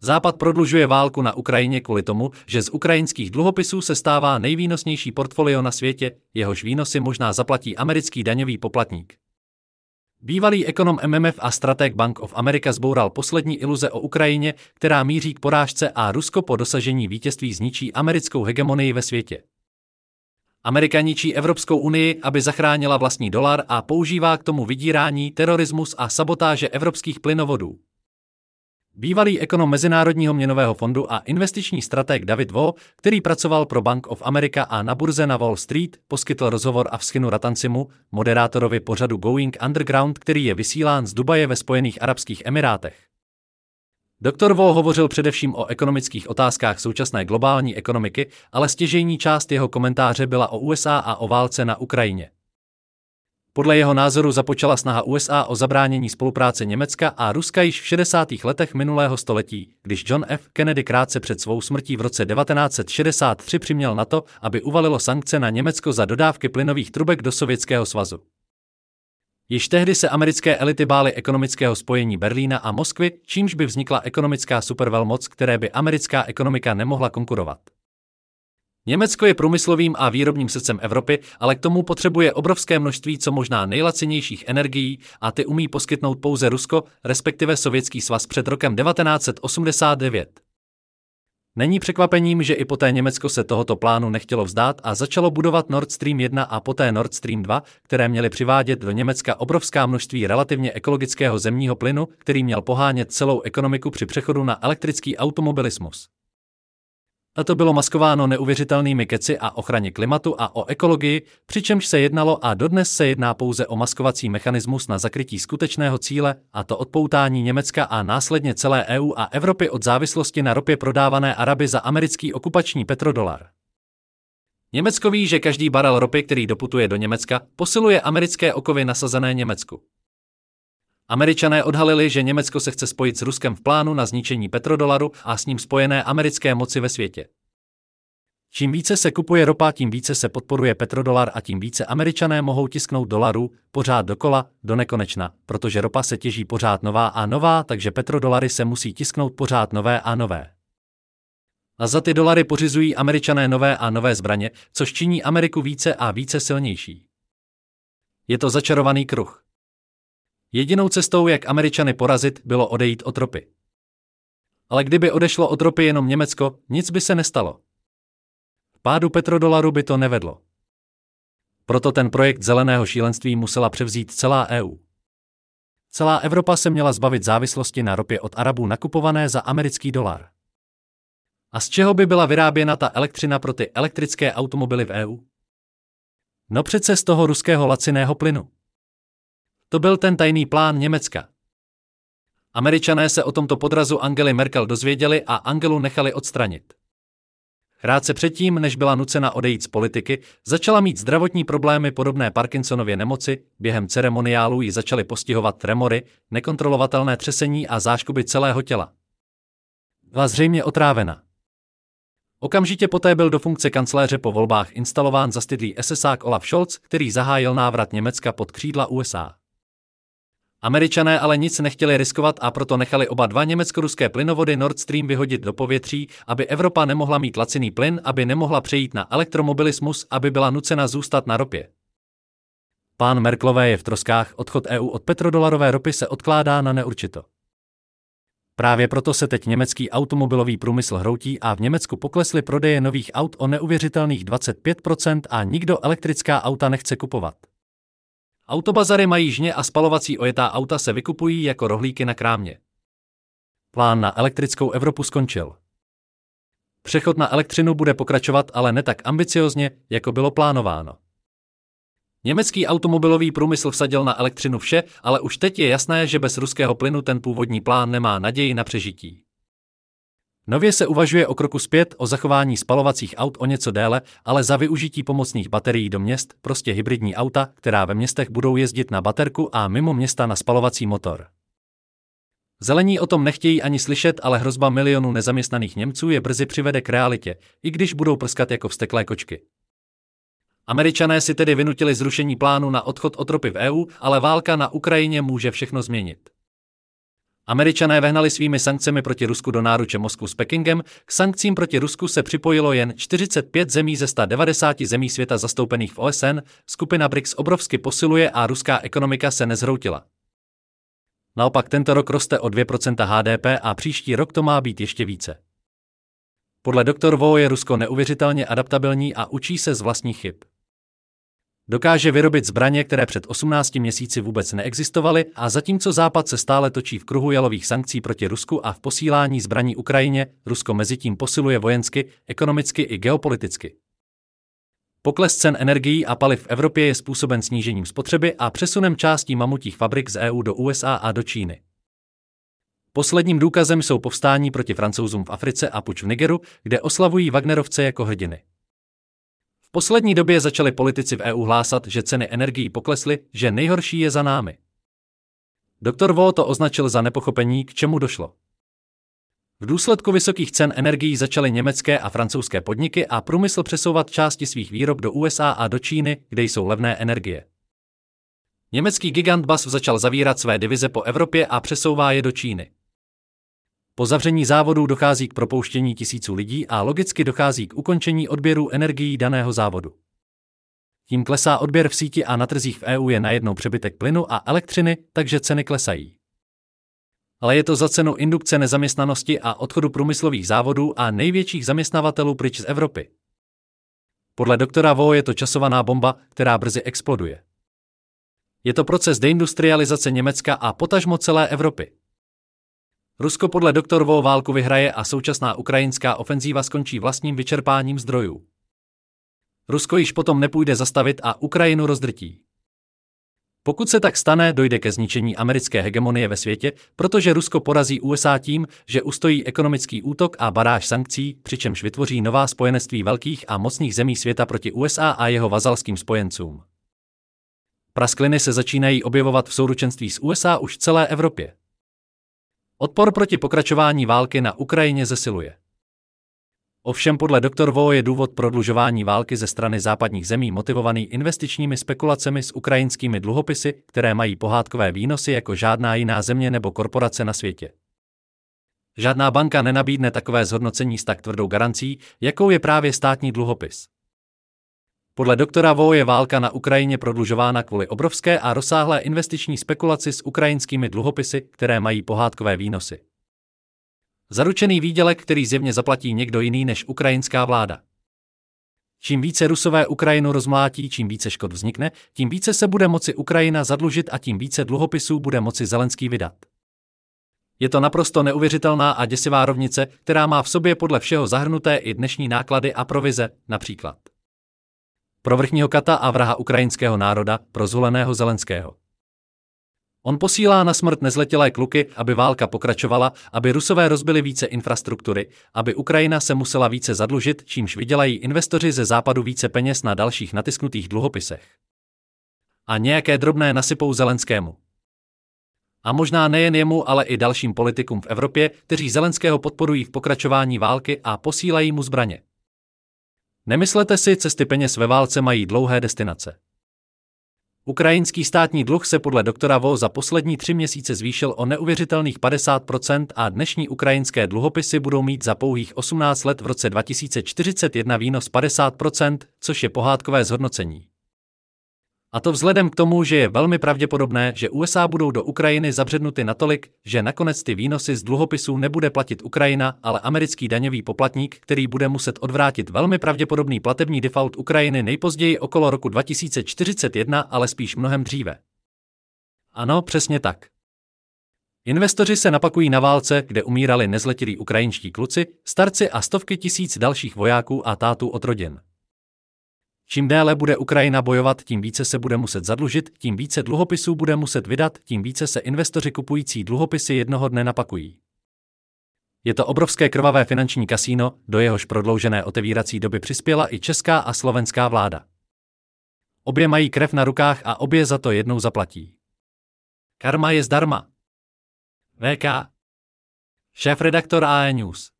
Západ prodlužuje válku na Ukrajině kvůli tomu, že z ukrajinských dluhopisů se stává nejvýnosnější portfolio na světě, jehož výnosy možná zaplatí americký daňový poplatník. Bývalý ekonom MMF a stratég Bank of America zboural poslední iluze o Ukrajině, která míří k porážce a Rusko po dosažení vítězství zničí americkou hegemonii ve světě. Amerika ničí Evropskou unii, aby zachránila vlastní dolar a používá k tomu vydírání, terorismus a sabotáže evropských plynovodů. Bývalý ekonom Mezinárodního měnového fondu a investiční stratég David Vo, který pracoval pro Bank of America a na burze na Wall Street, poskytl rozhovor Avskinu Ratansimu, moderátorovi pořadu Going Underground, který je vysílán z Dubaje ve Spojených arabských emirátech. Dr. Vo hovořil především o ekonomických otázkách současné globální ekonomiky, ale stěžejní část jeho komentáře byla o USA a o válce na Ukrajině. Podle jeho názoru započala snaha USA o zabránění spolupráce Německa a Ruska již v 60. letech minulého století, když John F. Kennedy krátce před svou smrtí v roce 1963 přiměl NATO, aby uvalilo sankce na Německo za dodávky plynových trubek do Sovětského svazu. Již tehdy se americké elity bály ekonomického spojení Berlína a Moskvy, čímž by vznikla ekonomická supervelmoc, které by americká ekonomika nemohla konkurovat. Německo je průmyslovým a výrobním srdcem Evropy, ale k tomu potřebuje obrovské množství co možná nejlacinějších energií a ty umí poskytnout pouze Rusko, respektive Sovětský svaz před rokem 1989. Není překvapením, že i poté Německo se tohoto plánu nechtělo vzdát a začalo budovat Nord Stream 1 a poté Nord Stream 2, které měly přivádět do Německa obrovská množství relativně ekologického zemního plynu, který měl pohánět celou ekonomiku při přechodu na elektrický automobilismus. A to bylo maskováno neuvěřitelnými keci a ochraně klimatu a o ekologii, přičemž se jednalo a dodnes se jedná pouze o maskovací mechanismus na zakrytí skutečného cíle, a to odpoutání Německa a následně celé EU a Evropy od závislosti na ropě prodávané Araby za americký okupační petrodolar. Německo ví, že každý barel ropy, který doputuje do Německa, posiluje americké okovy nasazené Německu. Američané odhalili, že Německo se chce spojit s Ruskem v plánu na zničení petrodolaru a s ním spojené americké moci ve světě. Čím více se kupuje ropa, tím více se podporuje petrodolar a tím více Američané mohou tisknout dolarů pořád dokola, do nekonečna, protože ropa se těží pořád nová a nová, takže petrodolary se musí tisknout pořád nové a nové. A za ty dolary pořizují Američané nové a nové zbraně, což činí Ameriku více a více silnější. Je to začarovaný kruh. Jedinou cestou, jak Američany porazit, bylo odejít od ropy. Ale kdyby odešlo od ropy jenom Německo, nic by se nestalo. V pádu petrodolaru by to nevedlo. Proto ten projekt zeleného šílenství musela převzít celá EU. Celá Evropa se měla zbavit závislosti na ropě od Arabů nakupované za americký dolar. A z čeho by byla vyráběna ta elektřina pro ty elektrické automobily v EU? No přece z toho ruského laciného plynu. To byl ten tajný plán Německa. Američané se o tomto podrazu Angely Merkel dozvěděli a Angelu nechali odstranit. Krátce předtím, než byla nucena odejít z politiky, začala mít zdravotní problémy podobné Parkinsonově nemoci, během ceremoniálu ji začaly postihovat tremory, nekontrolovatelné třesení a záškuby celého těla. Byla zřejmě otrávena. Okamžitě poté byl do funkce kancléře po volbách instalován zastydlý esesák Olaf Scholz, který zahájil návrat Německa pod křídla USA. Američané ale nic nechtěli riskovat a proto nechali oba dva německo-ruské plynovody Nord Stream vyhodit do povětří, aby Evropa nemohla mít laciný plyn, aby nemohla přejít na elektromobilismus, aby byla nucena zůstat na ropě. Plán Merkelové je v troskách, odchod EU od petrodolarové ropy se odkládá na neurčito. Právě proto se teď německý automobilový průmysl hroutí a v Německu poklesly prodeje nových aut o neuvěřitelných 25% a nikdo elektrická auta nechce kupovat. Autobazary mají žně a spalovací ojetá auta se vykupují jako rohlíky na krámě. Plán na elektrickou Evropu skončil. Přechod na elektřinu bude pokračovat, ale ne tak ambiciozně, jako bylo plánováno. Německý automobilový průmysl vsadil na elektřinu vše, ale už teď je jasné, že bez ruského plynu ten původní plán nemá naději na přežití. Nově se uvažuje o kroku zpět, o zachování spalovacích aut o něco déle, ale za využití pomocných baterií do měst, prostě hybridní auta, která ve městech budou jezdit na baterku a mimo města na spalovací motor. Zelení o tom nechtějí ani slyšet, ale hrozba milionů nezaměstnaných Němců je brzy přivede k realitě, i když budou prskat jako vzteklé kočky. Američané si tedy vynutili zrušení plánu na odchod od ropy v EU, ale válka na Ukrajině může všechno změnit. Američané vehnali svými sankcemi proti Rusku do náruče Moskvu s Pekingem, k sankcím proti Rusku se připojilo jen 45 zemí ze 190 zemí světa zastoupených v OSN, skupina BRICS obrovsky posiluje a ruská ekonomika se nezhroutila. Naopak tento rok roste o 2% HDP a příští rok to má být ještě více. Podle Dr. Vo je Rusko neuvěřitelně adaptabilní a učí se z vlastních chyb. Dokáže vyrobit zbraně, které před 18 měsíci vůbec neexistovaly, a zatímco Západ se stále točí v kruhu jalových sankcí proti Rusku a v posílání zbraní Ukrajině, Rusko mezitím posiluje vojensky, ekonomicky i geopoliticky. Pokles cen energií a paliv v Evropě je způsoben snížením spotřeby a přesunem částí mamutích fabrik z EU do USA a do Číny. Posledním důkazem jsou povstání proti Francouzům v Africe a puč v Nigeru, kde oslavují Wagnerovce jako hrdiny. V poslední době začali politici v EU hlásat, že ceny energií poklesly, že nejhorší je za námi. Dr. Vo to označil za nepochopení, k čemu došlo. V důsledku vysokých cen energií začaly německé a francouzské podniky a průmysl přesouvat části svých výrob do USA a do Číny, kde jsou levné energie. Německý gigant BASF začal zavírat své divize po Evropě a přesouvá je do Číny. Po zavření závodů dochází k propouštění tisíců lidí a logicky dochází k ukončení odběru energií daného závodu. Tím klesá odběr v síti a na trzích v EU je najednou přebytek plynu a elektřiny, takže ceny klesají. Ale je to za cenu indukce nezaměstnanosti a odchodu průmyslových závodů a největších zaměstnavatelů pryč z Evropy. Podle doktora Vo je to časovaná bomba, která brzy exploduje. Je to proces deindustrializace Německa a potažmo celé Evropy. Rusko podle Dr. Vo válku vyhraje a současná ukrajinská ofenzíva skončí vlastním vyčerpáním zdrojů. Rusko již potom nepůjde zastavit a Ukrajinu rozdrtí. Pokud se tak stane, dojde ke zničení americké hegemonie ve světě, protože Rusko porazí USA tím, že ustojí ekonomický útok a baráž sankcí, přičemž vytvoří nová spojenectví velkých a mocných zemí světa proti USA a jeho vazalským spojencům. Praskliny se začínají objevovat v souručenství s USA už v celé Evropě. Odpor proti pokračování války na Ukrajině zesiluje. Ovšem podle Dr. Vo je důvod prodlužování války ze strany západních zemí motivovaný investičními spekulacemi s ukrajinskými dluhopisy, které mají pohádkové výnosy jako žádná jiná země nebo korporace na světě. Žádná banka nenabídne takové zhodnocení s tak tvrdou garancí, jakou je právě státní dluhopis. Podle doktora Vo je válka na Ukrajině prodlužována kvůli obrovské a rozsáhlé investiční spekulaci s ukrajinskými dluhopisy, které mají pohádkové výnosy. Zaručený výdělek, který zjevně zaplatí někdo jiný než ukrajinská vláda. Čím více Rusové Ukrajinu rozmlátí, čím více škod vznikne, tím více se bude moci Ukrajina zadlužit a tím více dluhopisů bude moci Zelenský vydat. Je to naprosto neuvěřitelná a děsivá rovnice, která má v sobě podle všeho zahrnuté i dnešní náklady a provize, například pro vrchního kata a vraha ukrajinského národa, pro zvoleného Zelenského. On posílá na smrt nezletilé kluky, aby válka pokračovala, aby Rusové rozbili více infrastruktury, aby Ukrajina se musela více zadlužit, čímž vydělají investoři ze západu více peněz na dalších natisknutých dluhopisech. A nějaké drobné nasypou Zelenskému. A možná nejen jemu, ale i dalším politikům v Evropě, kteří Zelenského podporují v pokračování války a posílají mu zbraně. Nemyslete si, cesty peněz ve válce mají dlouhé destinace. Ukrajinský státní dluh se podle doktora Vo za poslední 3 měsíce zvýšil o neuvěřitelných 50% a dnešní ukrajinské dluhopisy budou mít za pouhých 18 let v roce 2041 výnos 50%, což je pohádkové zhodnocení. A to vzhledem k tomu, že je velmi pravděpodobné, že USA budou do Ukrajiny zabřednuty natolik, že nakonec ty výnosy z dluhopisů nebude platit Ukrajina, ale americký daňový poplatník, který bude muset odvrátit velmi pravděpodobný platební default Ukrajiny nejpozději okolo roku 2041, ale spíš mnohem dříve. Ano, přesně tak. Investoři se napakují na válce, kde umírali nezletilí ukrajinští kluci, starci a stovky tisíc dalších vojáků a tátů od rodin. Čím déle bude Ukrajina bojovat, tím více se bude muset zadlužit, tím více dluhopisů bude muset vydat, tím více se investoři kupující dluhopisy jednoho dne napakují. Je to obrovské krvavé finanční kasíno, do jehož prodloužené otevírací doby přispěla i česká a slovenská vláda. Obě mají krev na rukách a obě za to jednou zaplatí. Karma je zdarma. VK. Šéfredaktor AE News.